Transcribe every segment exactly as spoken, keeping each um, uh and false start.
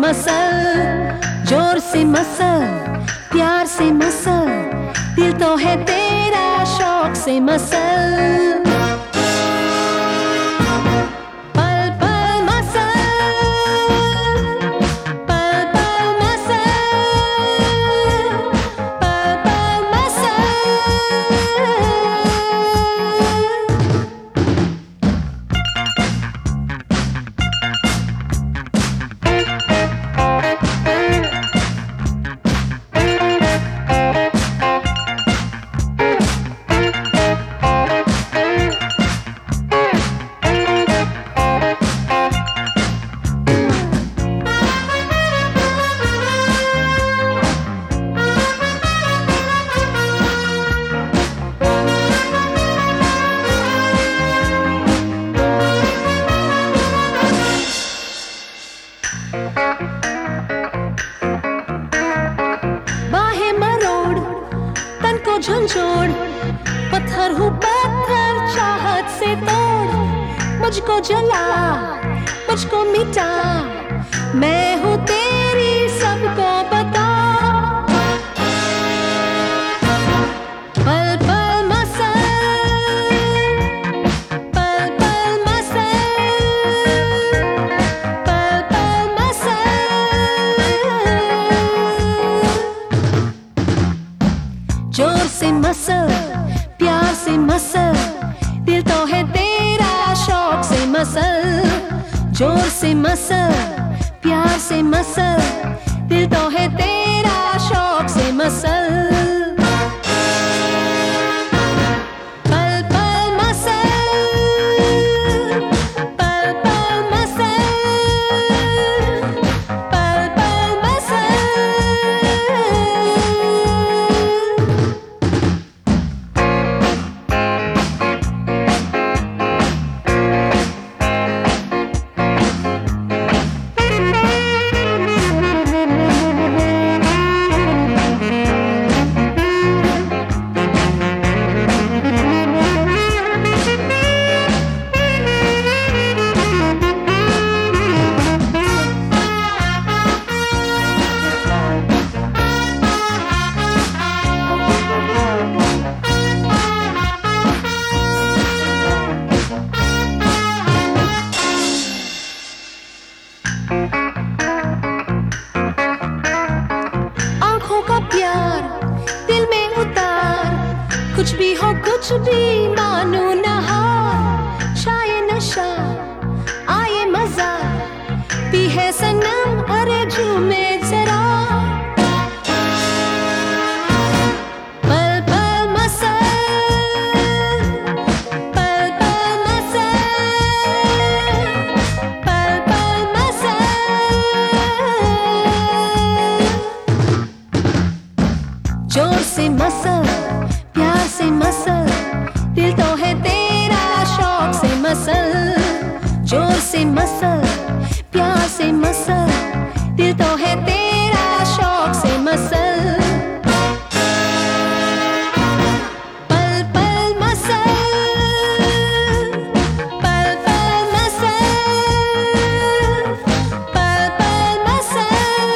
Muscle, जोर से muscle, प्यार से मसल, दिल तो है तेरा शौक से मसल। बाहें मरोड़, तन को झंझोड़, पत्थर हूँ पत्थर चाहत से तोड़, मुझको जला, मुझको मिटा, मैं हूँ तेरी सबको बता। पल पल मसल, पल पल मसल, पल पल मसल, जोर से मसल, प्यार से मसल, दिल तो है तेरा शौक से मसल। जोर से मसल, प्यार से मसल, दिल तो है तेरा शौक से मसल। पल पल मसल, पल पल मसल, पल पल मसल। आँखों का प्यार दिल में उतार, कुछ भी हो कुछ भी मानो न हार। छाए नशा आए मजा, पी है सनम अरे झूमे जरा। पल पल मसल, पल पल मसल, पल पल मसल, जोर से मसल, प्यार से मसल, दिल तो है तेरा शौक से मसल। जोर से मसल, प्यार से मसल, दिल तो है तेरा शौक से मसल। पल पल मसल, पल पल मसल, पल पल मसल।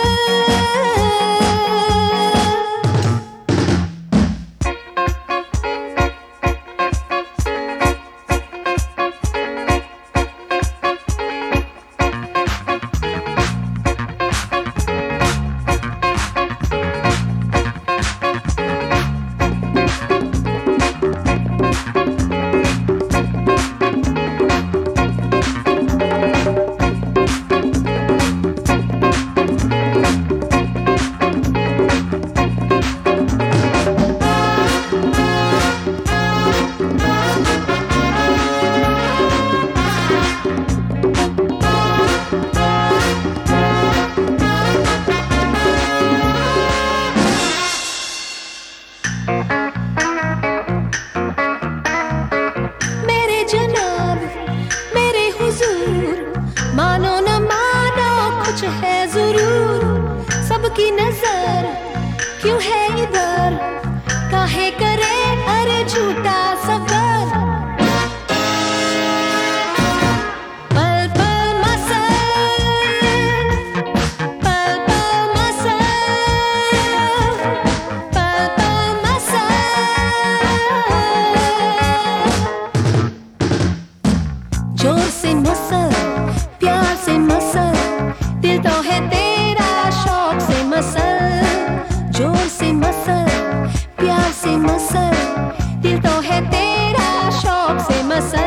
सबकी नजर क्यों है इधर, काहे करे अरे झूठा सफर। पल पल मसल, मसल